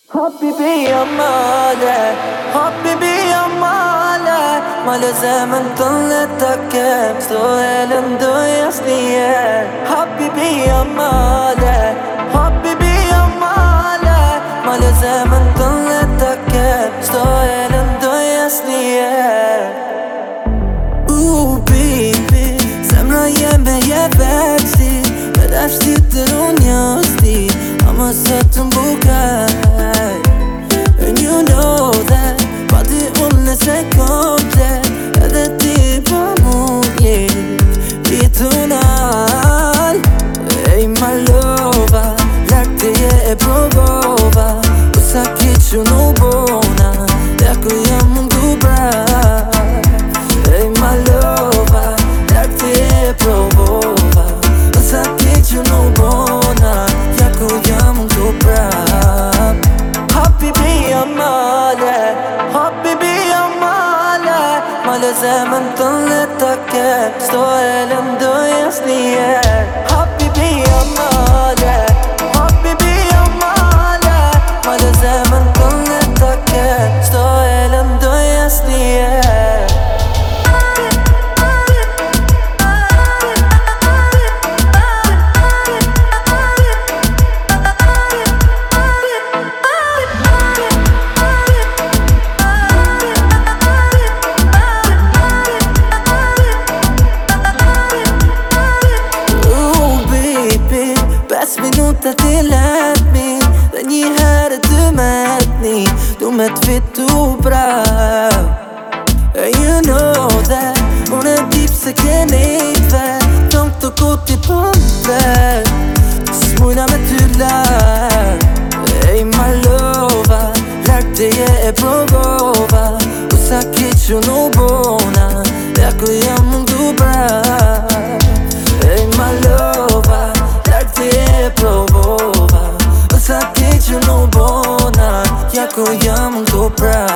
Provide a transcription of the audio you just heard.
حبيبي يا مالي، حبيبي يا مالي. Male zemën të në të kem, sto e lëndoj as nje. Habibi ja male, habibi ja male. Male zemën të në të kem, sto e lëndoj as nje. Bibi, zemra jeme je veksti, me dashti të runjosti, ama se të mbukaj. And you know that, pati unë nëse komplet, edhe ti pa mu njët vitunal. Ej ma lova, lak të je e provova, u sa kiqu në bona, ja ku jam mundu brav. Ej ma lova, lak të je e provova, u sa kiqu në bona, ja ku jam mundu brav. Habibi ja male, habibi ja male. Male zemën të në të kem, sto e lëndoj as nje. Habibi ja male, habibi ja male. Male zemën të në të kem, sto e lëndoj as nje. Minuta ti let me, dhe një herë të metni, du me t'fitu brav. And you know that, unë e dip se ke nejtve, tëm të kuti pëmve, s'mujna me ty lak. Ej ma lova, lak të je e provova, u sa kiqu në bona, ja ku jam mundu brav. Ej ma lova, lak të je e provova, u sa kiqu në bona, ja ku jam mundu brav.